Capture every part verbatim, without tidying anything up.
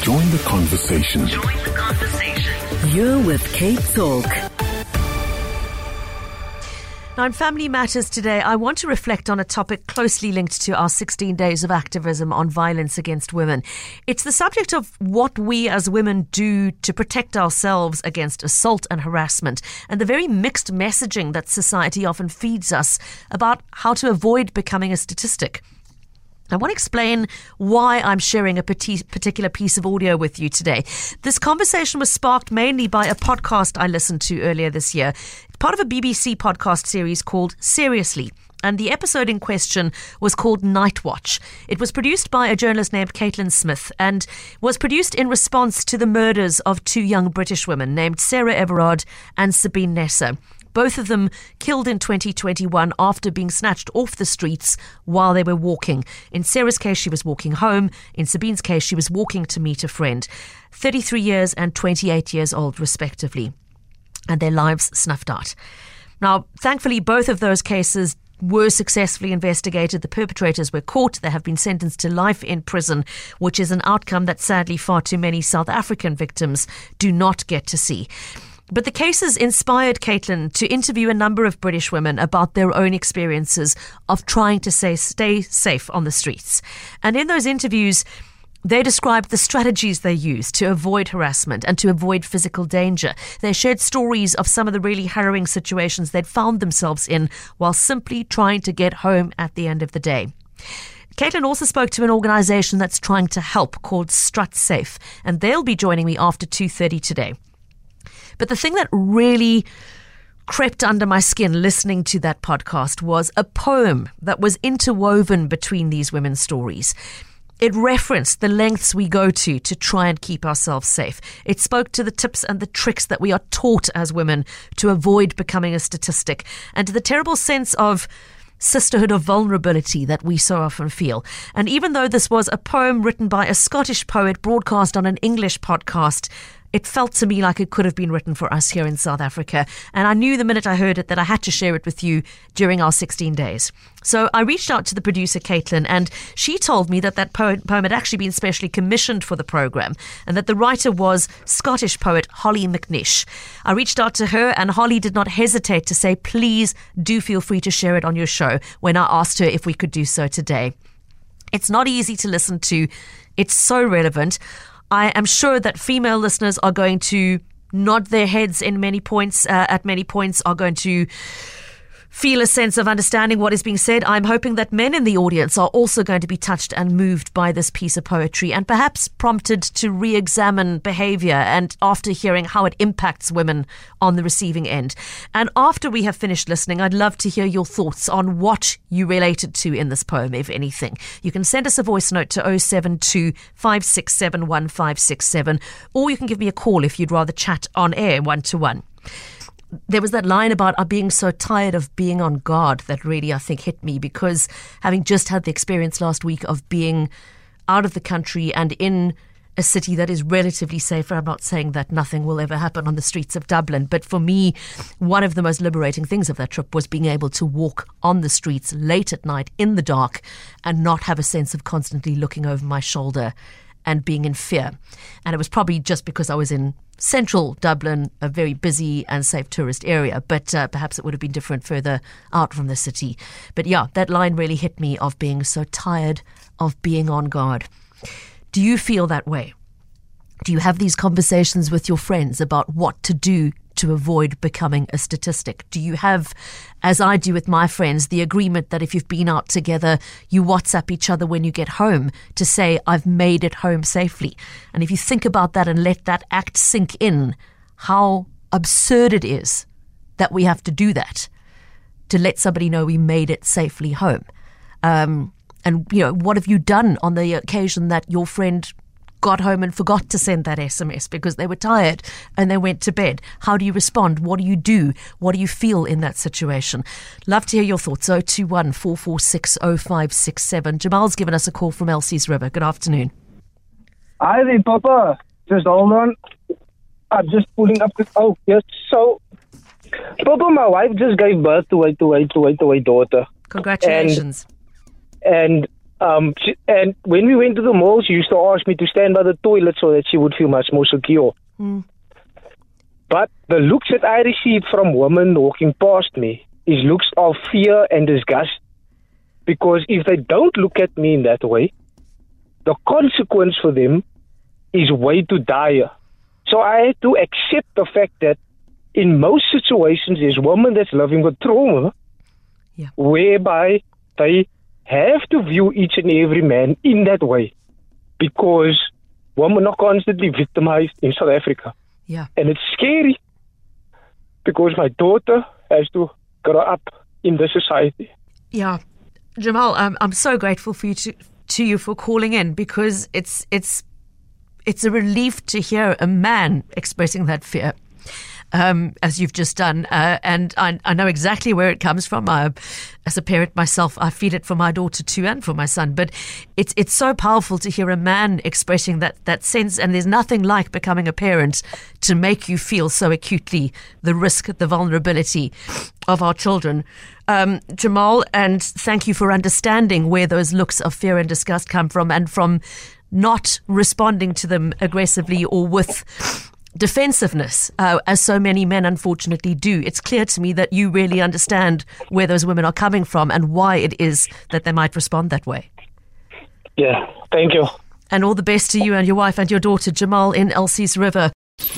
Join the conversation. Join the conversation. You're with Cape Talk. Now, in Family Matters today, I want to reflect on a topic closely linked to our sixteen days of activism on violence against women. It's the subject of what we as women do to protect ourselves against assault and harassment, and the very mixed messaging that society often feeds us about how to avoid becoming a statistic. I want to explain why I'm sharing a particular piece of audio with you today. This conversation was sparked mainly by a podcast I listened to earlier this year. It's part of a B B C podcast series called Seriously. And the episode in question was called Night Watch. It was produced by a journalist named Caitlin Smith and was produced in response to the murders of two young British women named Sarah Everard and Sabine Nessa. Both of them killed in twenty twenty-one after being snatched off the streets while they were walking. In Sarah's case, she was walking home. In Sabine's case, she was walking to meet a friend. thirty-three years and twenty-eight years old, respectively. And their lives snuffed out. Now, thankfully, both of those cases were successfully investigated. The perpetrators were caught. They have been sentenced to life in prison, which is an outcome that sadly far too many South African victims do not get to see. But the cases inspired Caitlin to interview a number of British women about their own experiences of trying to say, stay safe on the streets. And in those interviews, they described the strategies they used to avoid harassment and to avoid physical danger. They shared stories of some of the really harrowing situations they'd found themselves in while simply trying to get home at the end of the day. Caitlin also spoke to an organisation that's trying to help called Strut Safe, and they'll be joining me after two thirty today. But the thing that really crept under my skin listening to that podcast was a poem that was interwoven between these women's stories. It referenced the lengths we go to to try and keep ourselves safe. It spoke to the tips and the tricks that we are taught as women to avoid becoming a statistic, and to the terrible sense of sisterhood of vulnerability that we so often feel. And even though this was a poem written by a Scottish poet broadcast on an English podcast, it felt to me like it could have been written for us here in South Africa. And I knew the minute I heard it that I had to share it with you during our sixteen days. So I reached out to the producer, Caitlin, and she told me that that poem, poem had actually been specially commissioned for the programme and that the writer was Scottish poet Holly McNish. I reached out to her, and Holly did not hesitate to say, please do feel free to share it on your show, when I asked her if we could do so today. It's not easy to listen to. It's so relevant. I am sure that female listeners are going to nod their heads in many points, uh, at many points, are going to feel a sense of understanding what is being said. I'm hoping that men in the audience are also going to be touched and moved by this piece of poetry and perhaps prompted to re-examine behaviour and after hearing how it impacts women on the receiving end. And after we have finished listening, I'd love to hear your thoughts on what you related to in this poem, if anything. You can send us a voice note to oh seven two, five six seven, one five six seven, or you can give me a call if you'd rather chat on air one-to-one. There was that line about uh, being so tired of being on guard that really, I think, hit me, because having just had the experience last week of being out of the country and in a city that is relatively safer. I'm not saying that nothing will ever happen on the streets of Dublin, but for me, one of the most liberating things of that trip was being able to walk on the streets late at night in the dark and not have a sense of constantly looking over my shoulder and being in fear. And it was probably just because I was in central Dublin, a very busy and safe tourist area, but uh, perhaps it would have been different further out from the city. But yeah, that line really hit me, of being so tired of being on guard. Do you feel that way? Do you have these conversations with your friends about what to do to avoid becoming a statistic? Do you have, as I do with my friends, the agreement that if you've been out together, you WhatsApp each other when you get home to say, I've made it home safely? And if you think about that and let that act sink in, how absurd it is that we have to do that, to let somebody know we made it safely home. Um, and, you know, what have you done on the occasion that your friend got home and forgot to send that S M S because they were tired and they went to bed? How do you respond? What do you do? What do you feel in that situation? Love to hear your thoughts. oh two one, four four six, oh five six seven. Jamal's given us a call from Elsie's River. Good afternoon. Hi there, Papa. Just hold on. I'm just pulling up. The, oh, yes. So, Papa, my wife just gave birth to a, to a, to a, to a daughter. Congratulations. And, and Um, she, and when we went to the mall, she used to ask me to stand by the toilet so that she would feel much more secure. Mm. But the looks that I received from women walking past me is looks of fear and disgust. Because if they don't look at me in that way, the consequence for them is way too dire. So I had to accept the fact that in most situations, there's women that's living with trauma, yeah. whereby they have to view each and every man in that way. Because women are constantly victimized in South Africa. Yeah. And it's scary because my daughter has to grow up in this society. Yeah. Jamal, I'm, I'm so grateful for you to, to you for calling in, because it's it's it's a relief to hear a man expressing that fear, um, as you've just done. Uh, and I, I know exactly where it comes from. I, as a parent myself, I feel it for my daughter too and for my son. But it's it's so powerful to hear a man expressing that, that sense. And there's nothing like becoming a parent to make you feel so acutely the risk, the vulnerability of our children. Um, Jamal, and thank you for understanding where those looks of fear and disgust come from, and from not responding to them aggressively or with defensiveness, uh, as so many men unfortunately do. It's clear to me that you really understand where those women are coming from and why it is that they might respond that way. Yeah, thank you. And all the best to you and your wife and your daughter, Jamal, in Elsie's River.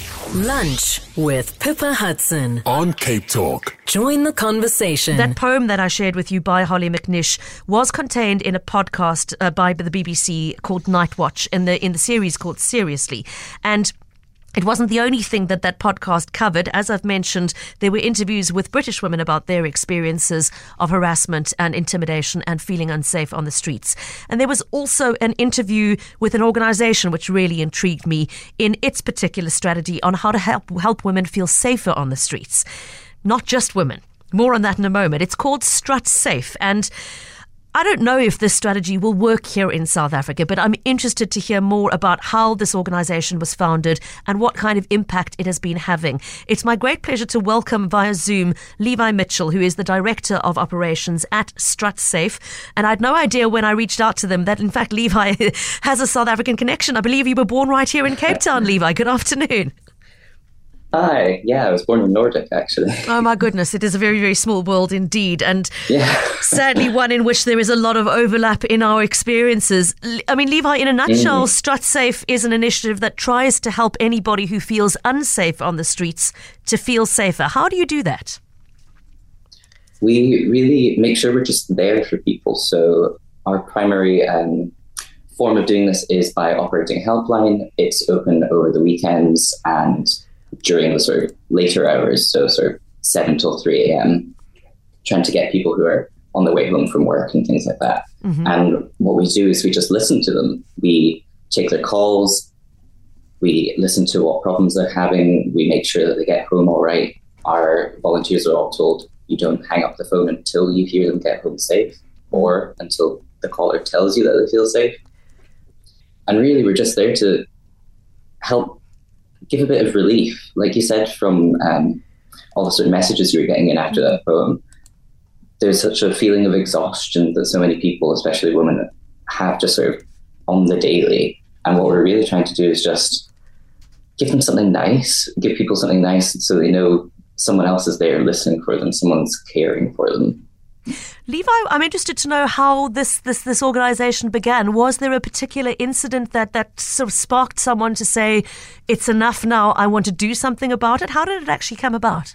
Lunch with Pippa Hudson on Cape Talk. Join the conversation. That poem that I shared with you by Holly McNish was contained in a podcast uh, by the B B C called Night Watch, in the in the series called Seriously. And it wasn't the only thing that that podcast covered. As I've mentioned, there were interviews with British women about their experiences of harassment and intimidation and feeling unsafe on the streets. And there was also an interview with an organisation which really intrigued me in its particular strategy on how to help help women feel safer on the streets. Not just women. More on that in a moment. It's called Strut Safe, and I don't know if this strategy will work here in South Africa, but I'm interested to hear more about how this organisation was founded and what kind of impact it has been having. It's my great pleasure to welcome via Zoom Levi Mitchell, who is the Director of Operations at Strut Safe. And I had no idea when I reached out to them that, in fact, Levi has a South African connection. I believe you were born right here in Cape Town, Levi. Good afternoon. Hi, yeah, I was born in Nordic, actually. Oh my goodness, it is a very, very small world indeed, and yeah. sadly one in which there is a lot of overlap in our experiences. I mean, Levi, in a nutshell, mm-hmm. Strut Safe is an initiative that tries to help anybody who feels unsafe on the streets to feel safer. How do you do that? We really make sure we're just there for people. So our primary um, form of doing this is by operating a helpline. It's open over the weekends and during the sort of later hours, so sort of seven till three a.m., trying to get people who are on their way home from work and things like that. Mm-hmm. And what we do is we just listen to them. We take their calls. We listen to what problems they're having. We make sure that they get home all right. Our volunteers are all told, you don't hang up the phone until you hear them get home safe, or until the caller tells you that they feel safe. And really, we're just there to help give a bit of relief. Like you said, from um, all the sort of messages you were getting in after that poem, there's such a feeling of exhaustion that so many people, especially women, have just sort of on the daily. And what we're really trying to do is just give them something nice, give people something nice so they know someone else is there listening for them, someone's caring for them. Levi, I'm interested to know how this this this organisation began. Was there a particular incident that, that sort of sparked someone to say, it's enough now, I want to do something about it? How did it actually come about?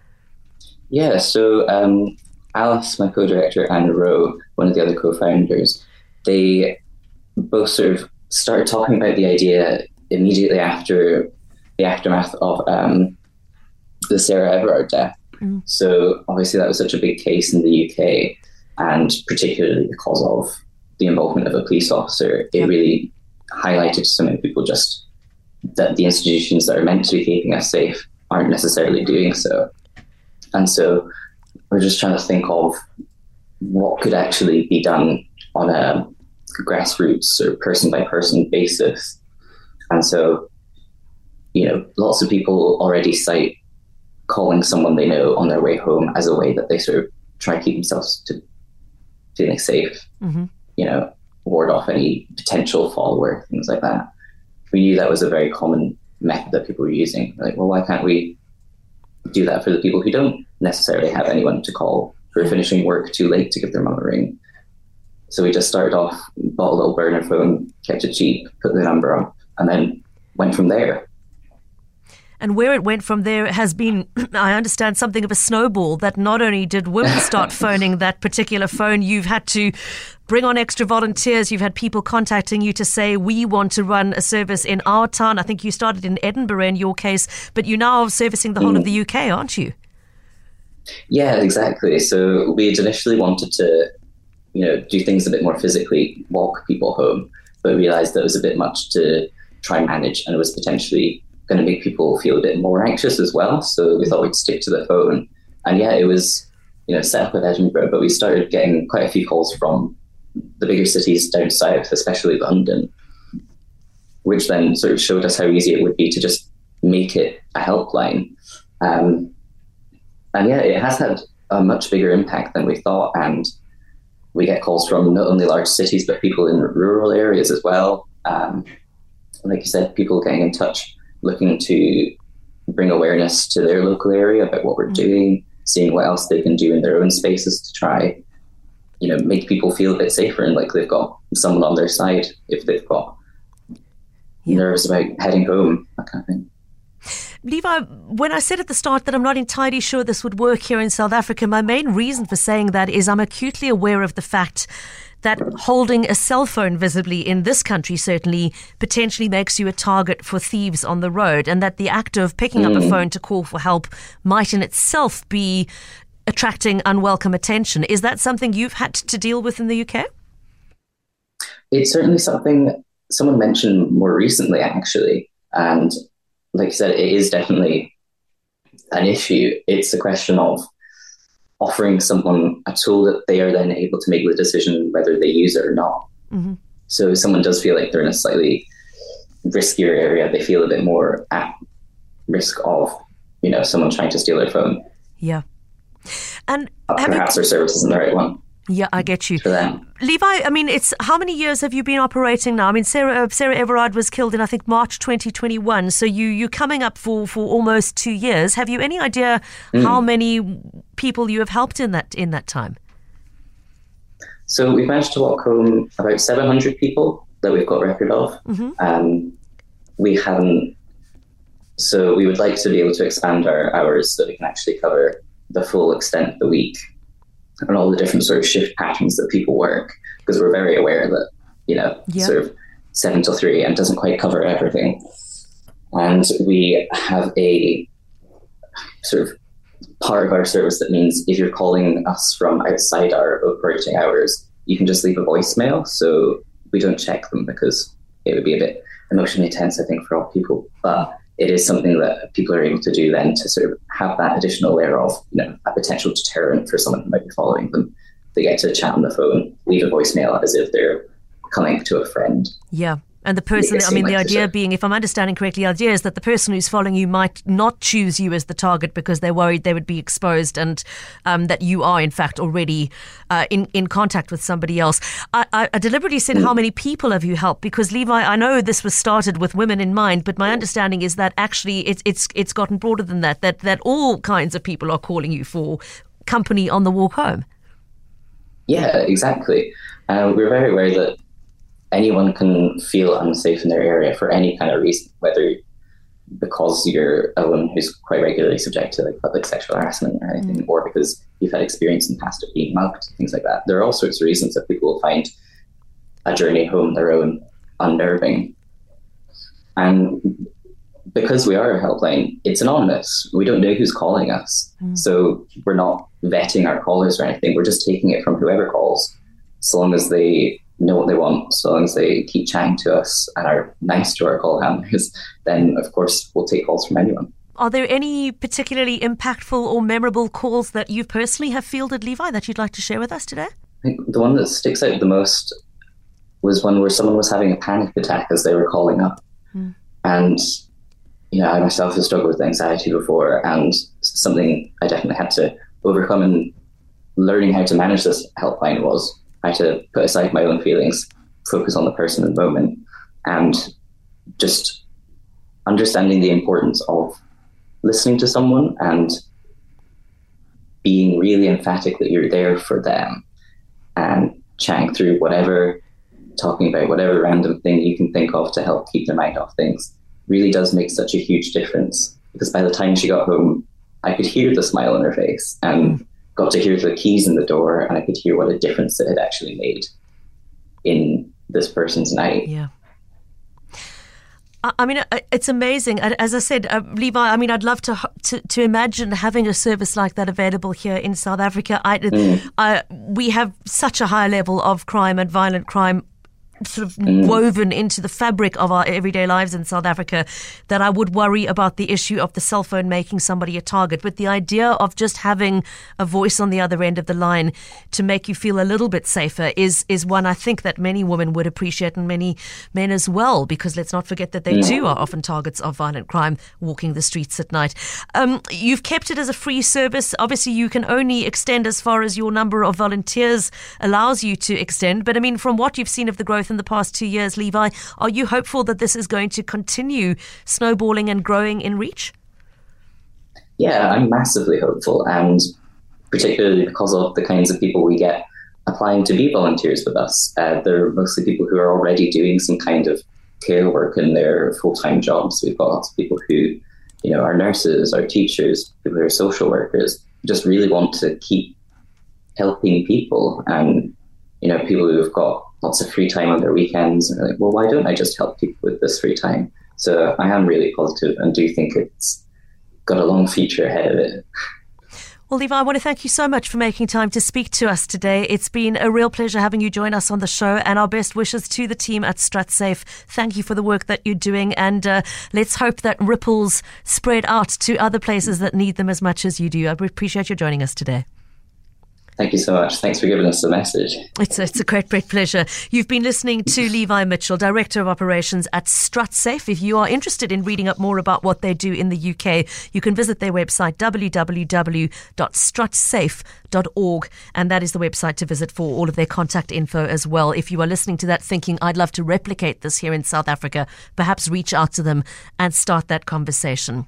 Yeah, so um, Alice, my co-director, and Ro, one of the other co-founders, they both sort of started talking about the idea immediately after the aftermath of um, the Sarah Everard death. Mm. So obviously that was such a big case in the U K, and particularly because of the involvement of a police officer, it really highlighted to so many people just that the institutions that are meant to be keeping us safe aren't necessarily doing so. And so we're just trying to think of what could actually be done on a grassroots or person by person basis. And so, you know, lots of people already cite calling someone they know on their way home as a way that they sort of try to keep themselves to feeling safe. Mm-hmm. You know, ward off any potential follower, things like that. We knew that was a very common method that people were using. Like, well, why can't we do that for the people who don't necessarily have anyone to call, who are finishing work too late to give their mum a ring? So we just started off, bought a little burner phone, kept it cheap, put the number up, and then went from there. And where it went from there has been, I understand, something of a snowball, that not only did women start phoning that particular phone, you've had to bring on extra volunteers. You've had people contacting you to say, we want to run a service in our town. I think you started in Edinburgh in your case, but you're now servicing the whole mm. of the U K, aren't you? Yeah, exactly. So we had initially wanted to, you know, do things a bit more physically, walk people home, but realised that it was a bit much to try and manage, and it was potentially going to make people feel a bit more anxious as well. So we thought we'd stick to the phone. And yeah, it was, you know, set up with Edinburgh, but we started getting quite a few calls from the bigger cities down south, especially London, which then sort of showed us how easy it would be to just make it a helpline. Um, and yeah, it has had a much bigger impact than we thought. And we get calls from not only large cities, but people in rural areas as well. Um, like you said, people getting in touch, looking to bring awareness to their local area about what we're doing, seeing what else they can do in their own spaces to try, you know, make people feel a bit safer and like they've got someone on their side if they've got yeah. nerves about heading home, that kind of thing. Levi, when I said at the start that I'm not entirely sure this would work here in South Africa, my main reason for saying that is I'm acutely aware of the fact that holding a cell phone visibly in this country certainly potentially makes you a target for thieves on the road, and that the act of picking mm. up a phone to call for help might in itself be attracting unwelcome attention. Is that something you've had to deal with in the U K? It's certainly something someone mentioned more recently, actually. And like I said, it is definitely an issue. It's a question of offering someone a tool that they are then able to make the decision whether they use it or not. Mm-hmm. So if someone does feel like they're in a slightly riskier area, they feel a bit more at risk of, you know, someone trying to steal their phone. Yeah. And perhaps you... our service isn't the right one. Yeah, I get you. For them. Levi, I mean, it's how many years have you been operating now? I mean, Sarah uh, Sarah Everard was killed in, I think, March twenty twenty-one. So you, you're coming up for, for almost two years. Have you any idea mm. how many people you have helped in that in that time? So we've managed to walk home about seven hundred people that we've got record of. Mm-hmm. Um, we haven't... So we would like to be able to expand our hours so that we can actually cover the full extent of the week and all the different sort of shift patterns that people work, because we're very aware that, you know, yep. sort of seven till three and doesn't quite cover everything. And we have a sort of part of our service that means if you're calling us from outside our operating hours, you can just leave a voicemail. So we don't check them because it would be a bit emotionally tense, I think, for all people. But it is something that people are able to do then to sort of have that additional layer of, you know, a potential deterrent for someone who might be following them. They get to chat on the phone, leave a voicemail as if they're coming to a friend. Yeah. And the person, I mean, the like idea being, if I'm understanding correctly, the idea is that the person who's following you might not choose you as the target because they're worried they would be exposed, and um, that you are, in fact, already uh, in, in contact with somebody else. I, I, I deliberately said, mm. how many people have you helped? Because, Levi, I know this was started with women in mind, but my understanding is that actually it's it's it's gotten broader than that, that, that all kinds of people are calling you for company on the walk home. Yeah, exactly. Uh, we're very aware that anyone can feel unsafe in their area for any kind of reason, whether because you're a woman who's quite regularly subject to like public sexual harassment or anything, mm. or because you've had experience in the past of being mugged, things like that. There are all sorts of reasons that people will find a journey home their own unnerving. And because we are a helpline, it's anonymous. We don't know who's calling us. Mm. So we're not vetting our callers or anything. We're just taking it from whoever calls, so long as they know what they want, so long as they keep chatting to us and are nice to our call handlers, then of course we'll take calls from anyone. Are there any particularly impactful or memorable calls that you personally have fielded, Levi, that you'd like to share with us today? I think the one that sticks out the most was one where someone was having a panic attack as they were calling up. Hmm. And, you know, I myself have struggled with anxiety before, and something I definitely had to overcome in learning how to manage this helpline was I had to put aside my own feelings focus on the person in the moment, and just understanding the importance of listening to someone and being really emphatic that you're there for them, and chatting through whatever, talking about whatever random thing you can think of to help keep their mind off things really does make such a huge difference. Because by the time she got home, I could hear the smile on her face and mm. got to hear the keys in the door, and I could hear what a difference it had actually made in this person's night. Yeah. I mean, it's amazing. As I said, uh, Levi, I mean, I'd love to, to to imagine having a service like that available here in South Africa. I, mm. I, we have such a high level of crime and violent crime sort of mm. woven into the fabric of our everyday lives in South Africa that I would worry about the issue of the cell phone making somebody a target. But the idea of just having a voice on the other end of the line to make you feel a little bit safer is is one I think that many women would appreciate, and many men as well, because let's not forget that they mm. too are often targets of violent crime walking the streets at night. Um, you've kept it as a free service. Obviously, you can only extend as far as your number of volunteers allows you to extend. But I mean, from what you've seen of the growth in the past two years, Levi, are you hopeful that this is going to continue snowballing and growing in reach? Yeah, I'm massively hopeful, and particularly because of the kinds of people we get applying to be volunteers with us. Uh, they're mostly people who are already doing some kind of care work in their full-time jobs. We've got lots of people who, you know, are nurses, are teachers, people who are social workers, just really want to keep helping people. And, you know, people who've got lots of free time on their weekends, and they're like, well, why don't I just help people with this free time? So I am really positive and do think it's got a long future ahead of it. Well, Levi, I want to thank you so much for making time to speak to us today. It's been a real pleasure having you join us on the show, and our best wishes to the team at StratSafe. Thank you for the work that you're doing, and uh, let's hope that ripples spread out to other places that need them as much as you do. I appreciate you joining us today. Thank you so much. Thanks for giving us the message. It's a, it's a great, great pleasure. You've been listening to Levi Mitchell, Director of Operations at StratSafe. If you are interested in reading up more about what they do in the U K, you can visit their website, w w w dot stratsafe dot org, and that is the website to visit for all of their contact info as well. If you are listening to that thinking, I'd love to replicate this here in South Africa, perhaps reach out to them and start that conversation.